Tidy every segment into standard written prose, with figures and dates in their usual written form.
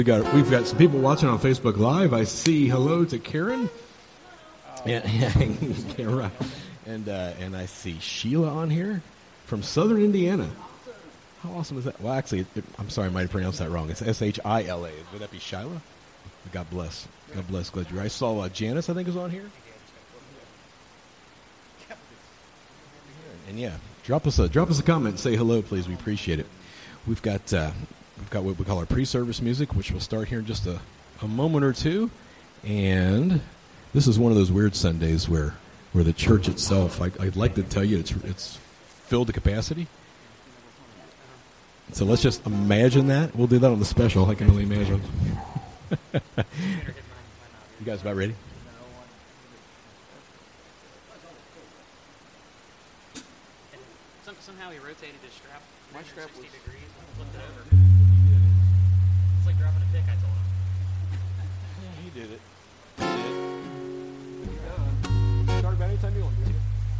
We've got some people watching on Facebook Live. I see hello to Karen, and I see Sheila on here from Southern Indiana. How awesome is that? Well, actually, I'm sorry, I might have pronounced that wrong. It's Shila. Would that be Sheila? God bless. God bless. Glad you're here. I saw Janice, I think, is on here. And yeah, drop us a comment. Say hello, please. We appreciate it. We've got what we call our pre-service music, which will start here in just a moment or two. And this is one of those weird Sundays where the church itself, I'd like to tell you, it's filled to capacity. So let's just imagine that. We'll do that on the special. I can only imagine. You guys about ready? Somehow he rotated his strap. My strap was 60 degrees. Flipped it over. It's like dropping a pick, I told him. Yeah, he did it. Start about anytime you want to.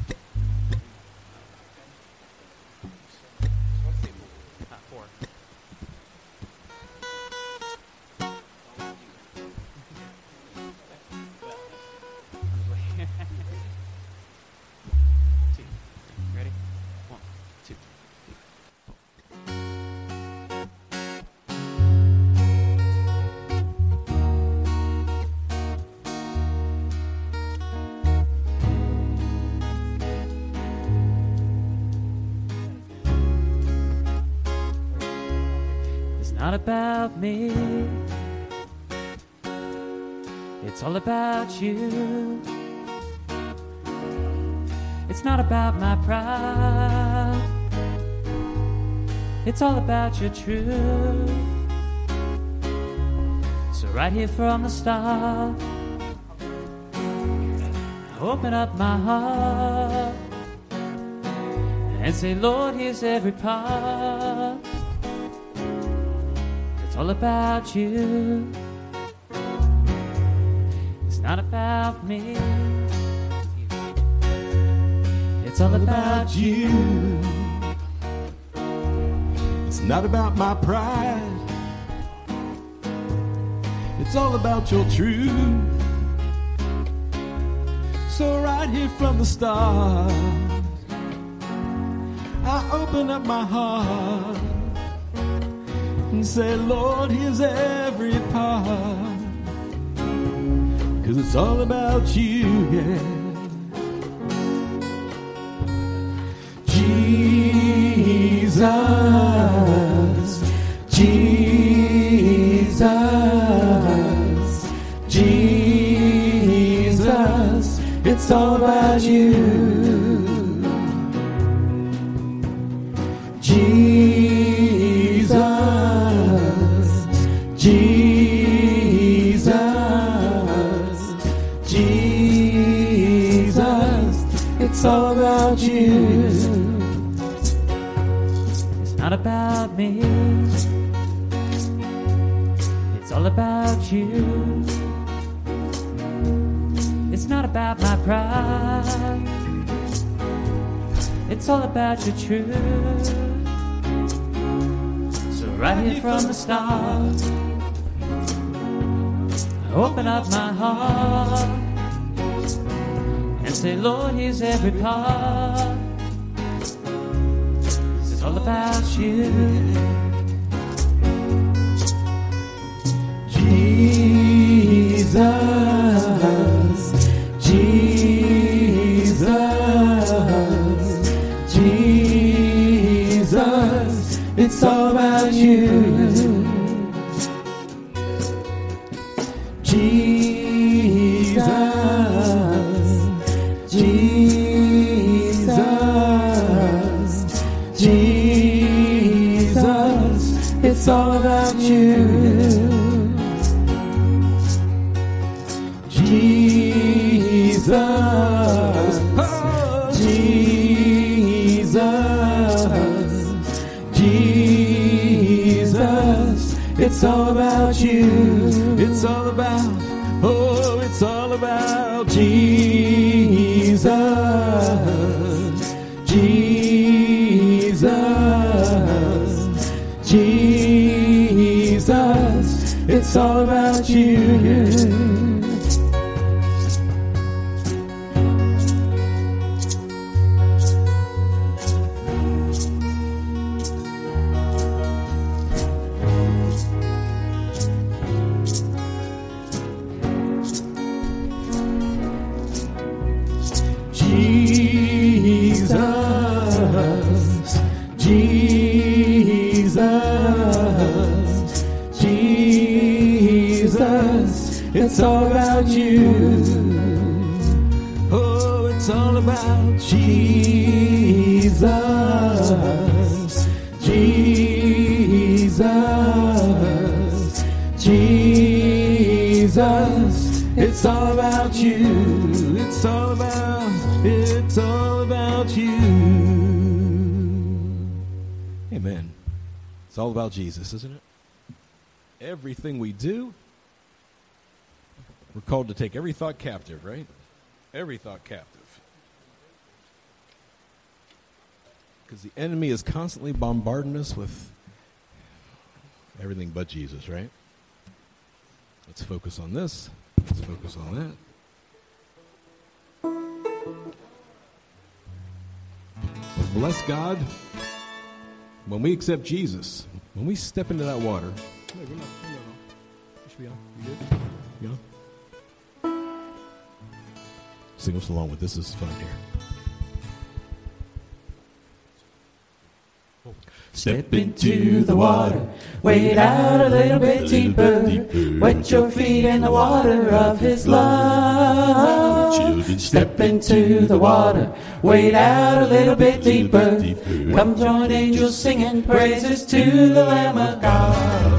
Four. Two. Ready? 1, 2. It's not about me, it's all about you. It's not about my pride, it's all about your truth. So right here from the start, I open up my heart and say, Lord, here's every part. It's all about you. It's not about me. It's all about you. It's not about my pride. It's all about your truth. So right here from the start, I open up my heart and say, Lord, here's every part. 'Cause it's all about you, yeah. Jesus, Jesus, Jesus, it's all about you. Jesus, Jesus, Jesus, it's all about you. It's not about me, it's all about you. It's not about my pride, it's all about your truth. So right here from the start, I open up my heart and say, Lord, here's every part. It's all about you. Jesus, Jesus, Jesus, it's all about you. Jesus, Jesus, Jesus, it's all about you. Jesus, Jesus, Jesus, it's all about you. It's all about, oh, it's all about Jesus, Jesus, Jesus, It's all about you. It's all about you. Oh, it's all about Jesus. Jesus. Jesus. It's all about you. It's all about you. Amen. It's all about Jesus, isn't it? Everything we do, we're called to take every thought captive, right? Every thought captive. Because the enemy is constantly bombarding us with everything but Jesus, right? Let's focus on this. Let's focus on that. But bless God, when we accept Jesus, when we step into that water. No. You should be on. You good? You know? Sing us along with this. This is fun here. Step into the water, wade out a little bit deeper, wet your feet in the water of His love. Step into the water, wade out a little bit deeper, come join angels singing praises to the Lamb of God.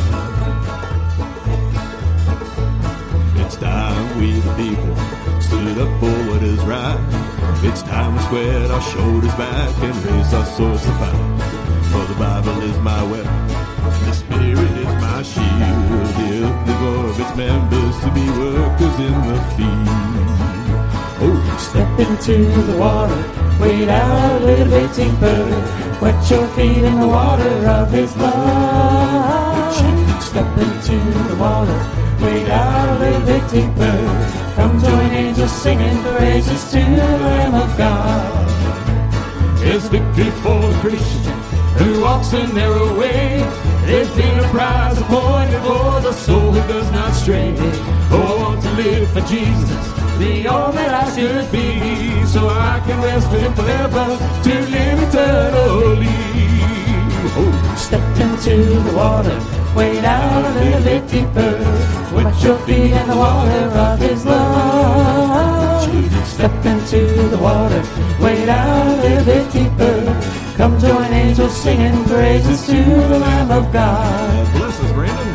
It's time we the people stood up for what is right. It's time we squared our shoulders back and raised our swords to fight. For the Bible is my weapon, the Spirit is my shield. The earthly war of its members to be workers in the field. Oh, step into the water, wade out a little bit deeper, wet your feet in the water of His love. Step into the water, wade out a little bit deeper, come join angels singing praises to the Lamb of God. There's victory for the Christian who walks a narrow way. There's been a prize appointed for the soul who does not stray. Oh, I want to live for Jesus, be all that I should be, so I can rest with Him forever, to live eternally. Oh, step into the water, wade out a little bit deeper, wet your feet in the water of His love. Step into the water, wade out a little bit deeper, come join angels singing praises to the Lamb of God. Bless us, Brandon.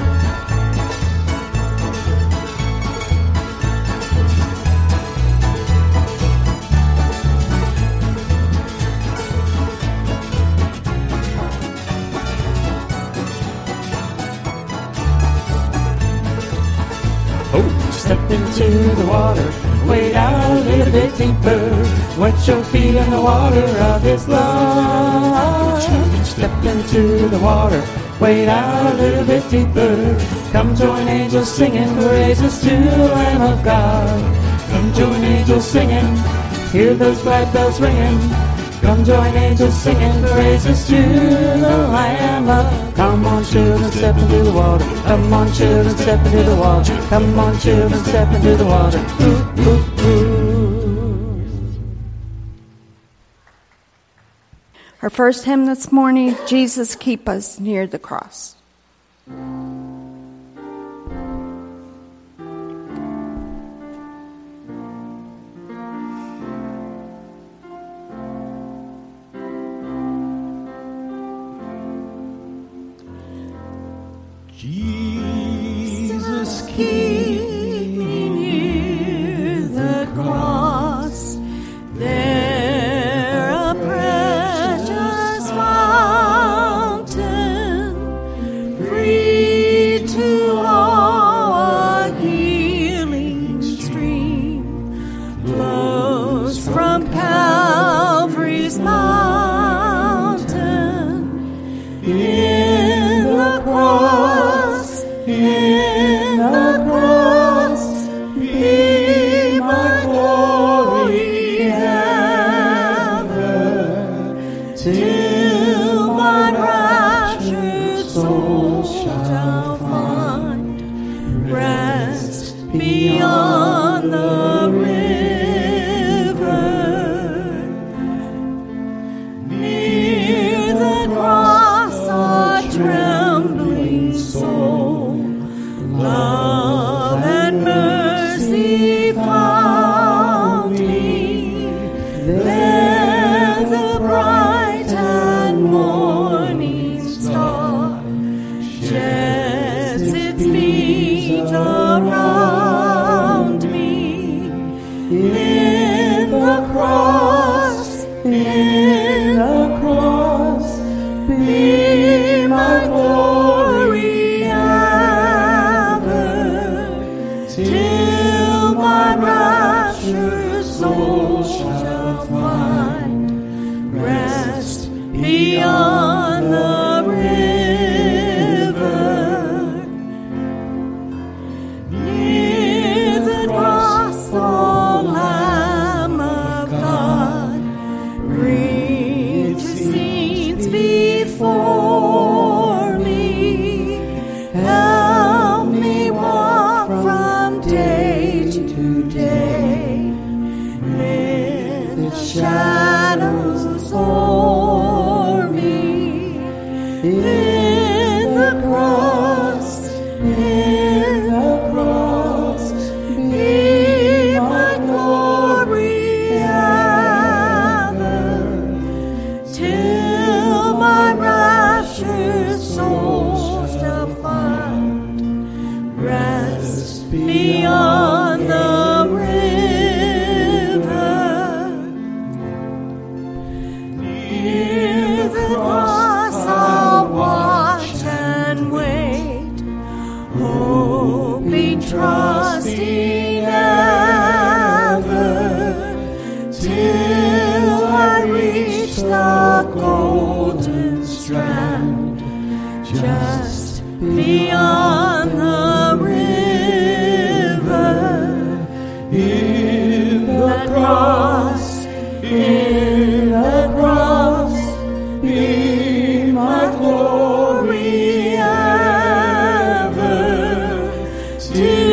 Step into the water, wade out a little bit deeper, wet your feet in the water of His love. Step into the water, wade out a little bit deeper, come join angels singing praises to the Lamb of God. Come join angels singing, hear those glad bells ringing, come join angels singing praises to the Lamb of God. Come on children, step into the water. Come on children, step into the water. Come on children, step into the water. Ooh, ooh, ooh. Our first hymn this morning, Jesus Keep Us Near the Cross. Jesus, keep me near the cross. There a precious fountain, free beyond the river, near the cross a trembling soul, love and mercy found me. There the bright and morning star sheds its beams around me. In the cross, be my glory ever, till my raptured soul shall find rest beyond the river. Near the cross, the Lamb of God intercedes before me. Help me walk from day to day, with shadows o'er me. In the cross, be my glory ever, till my raptured soul shall find rest beyond the river. Near the cross I'll watch and wait, hoping, trusting ever, till I reach the golden strand, just beyond the river. In the cross, be my glory ever, till